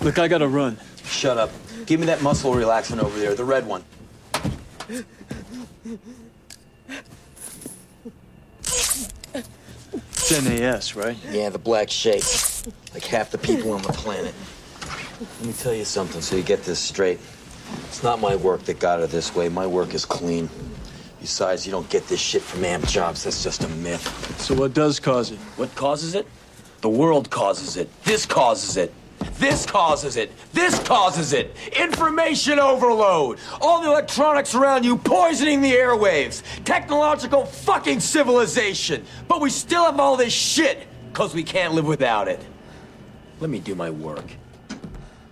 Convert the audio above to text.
Look, I gotta run. Shut up. Give me that muscle relaxant over there, the red one. It's NAS, right? Yeah, the black shape. Like half the people on the planet. Let me tell you something so you get this straight. It's not my work that got her this way. My work is clean. Besides, you don't get this shit from amp jobs. That's just a myth. So what does cause it? What causes it? The world causes it. This causes it. This causes it. This causes it. Information overload. All the electronics around you poisoning the airwaves. Technological fucking civilization. But we still have all this shit because we can't live without it. Let me do my work.